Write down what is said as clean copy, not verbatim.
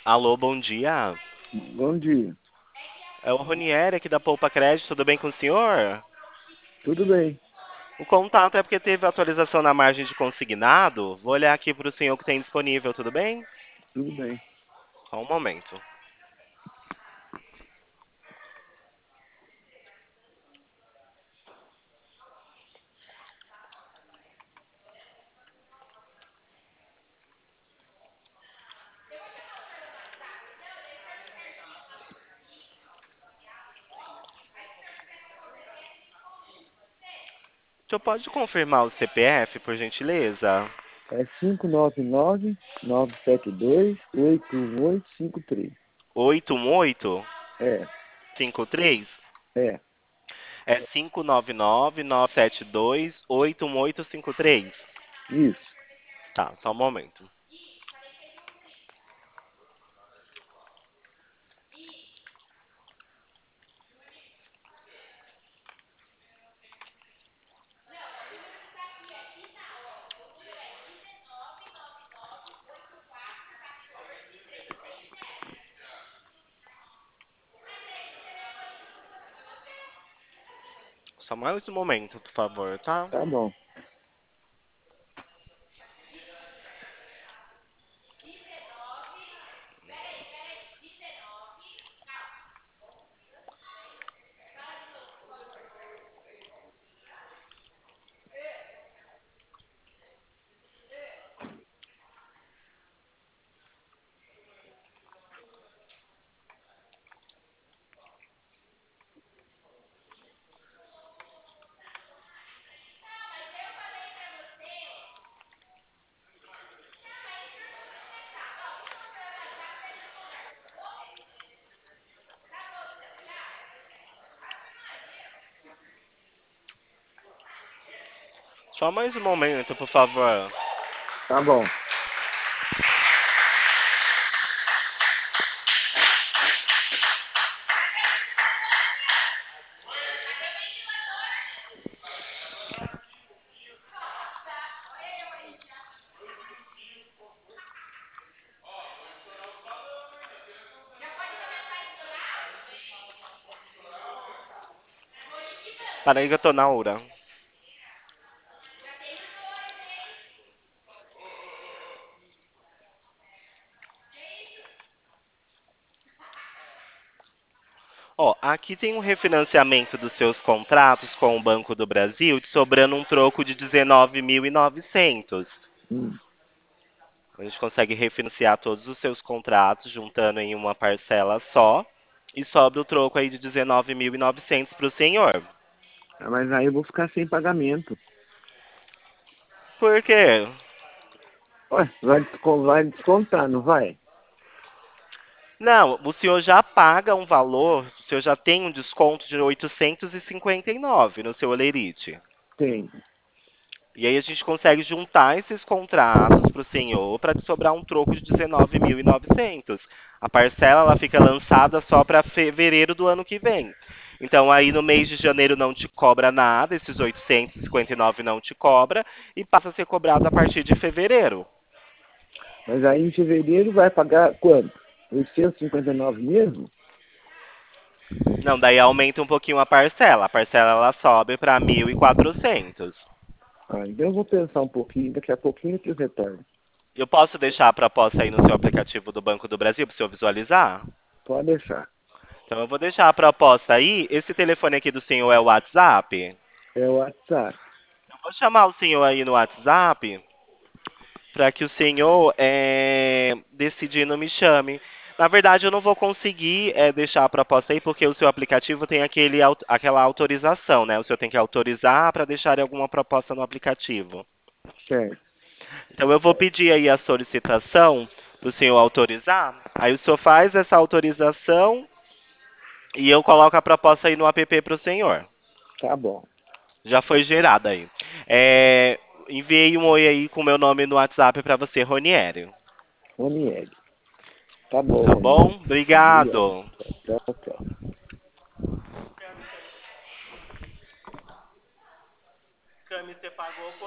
Alô, bom dia. Bom dia. É o Ronieri aqui da Poupa Crédito, tudo bem com o senhor? Tudo bem? O contato é porque teve atualização na margem de consignado. Vou olhar aqui para o senhor que tem disponível, tudo bem? Tudo bem. Só um momento. O senhor pode confirmar o CPF, por gentileza? É 599-972-81853. É, 81853? é, É 599-972-81853. isso. Tá, só um momento. Só mais um momento, por favor, tá? Tá bom. Só mais um momento, por favor. Tá bom. Para aí que eu tô na hora. Ó, aqui tem um refinanciamento dos seus contratos com o Banco do Brasil, te sobrando um troco de 19.900. Hum. A gente consegue refinanciar todos os seus contratos, juntando em uma parcela só, e sobra o troco aí de 19.900 para o senhor. Ah, mas aí eu vou ficar sem pagamento. Por quê? Ué, vai descontar, não vai? Não, o senhor já paga um valor, o senhor já tem um desconto de 859 no seu Olerite. Tem. E aí a gente consegue juntar esses contratos para o senhor para te sobrar um troco de 19.900. A parcela ela fica lançada só para fevereiro do ano que vem. Então aí no mês de janeiro não te cobra nada, esses 859 não te cobra e passa a ser cobrado a partir de fevereiro. Mas aí em fevereiro vai pagar quanto? 859 mesmo? Não, daí aumenta um pouquinho a parcela. A parcela ela sobe para 1.400. Ah, então eu vou pensar um pouquinho, daqui a pouquinho eu te retorno. Eu posso deixar a proposta aí no seu aplicativo do Banco do Brasil para o senhor visualizar? Pode deixar. Então eu vou deixar a proposta aí. Esse telefone aqui do senhor é o WhatsApp? É o WhatsApp. Eu vou chamar o senhor aí no WhatsApp para que o senhor decidindo me chame. Na verdade, eu não vou conseguir deixar a proposta aí porque o seu aplicativo tem aquela autorização, né? O senhor tem que autorizar para deixar alguma proposta no aplicativo. Certo. Então eu vou pedir aí a solicitação para o senhor autorizar. Aí o senhor faz essa autorização e eu coloco a proposta aí no app para o senhor. Tá bom. Já foi gerada aí. É, enviei um oi aí com o meu nome no WhatsApp para você, Ronieri. Ronieri. Tá bom, Tá Ronieri. bom? Obrigado. Obrigado. Tchau, tchau. Cami, você pagou